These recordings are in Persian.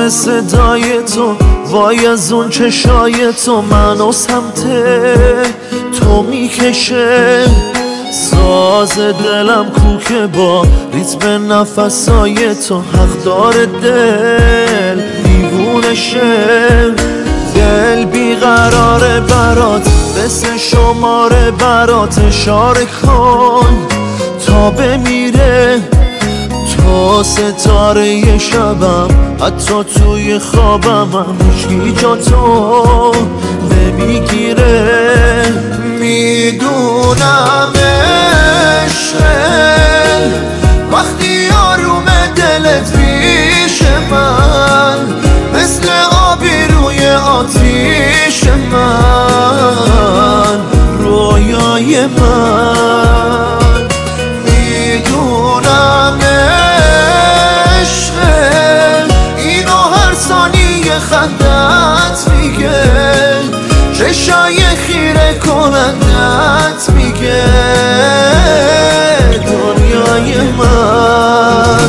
میکنه صدای تو، وای از اون چشای تو منو سمت تو میکشه. ساز دلم کوکه با ریتم نفسای تو، حق داره دل دیوونه شه. دل بیقراره برات، بس شماره برات اشاره کن تا بمیره. تو ستاره شبم، حتی توی خوابم هم هیچکی جا تو نمیگیره. میدونم عشقه وقتی آروم دلت پیش من، مثل آبی روی آتیش من، رویای من. میدونم عشقه اینو هر ثانیه خندت میگه، چشای خیره کنندت میگه دنیای من.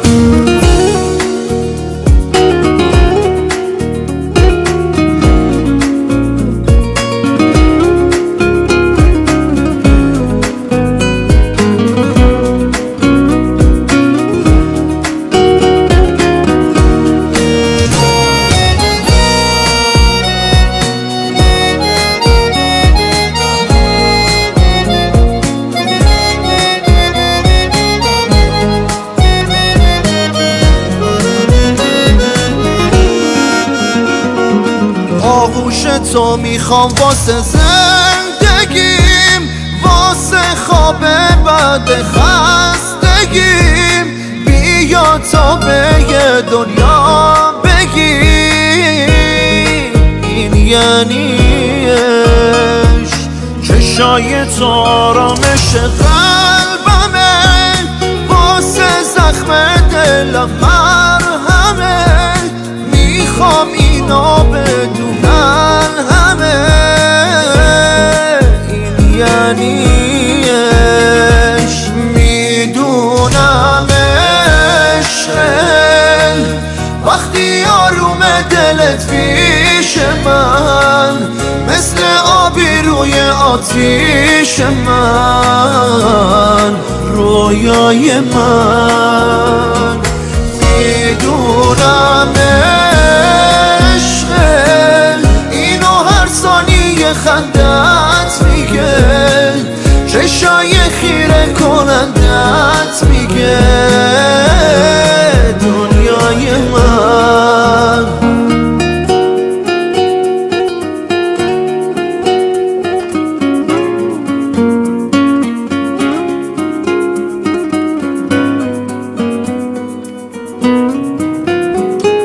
آغوش تو میخوام واسه زندگیم، واسه خواب بعد خستگیم. بیا تا به یه دنیا بگیم این یعنی عشق. چشای تو آرامش قلبمه، واسه زخم دلم مرهمه. میخوام اینو بدونن همه این یعنی عشق. میدونم عشق وقتی آروم دلت پیش من، مثل آبی روی آتیش من، رویای من. میدونم خندت میگه، چشای خیره کنندت میگه دنیای من.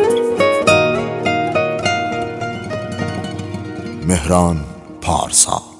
مهران پارسا.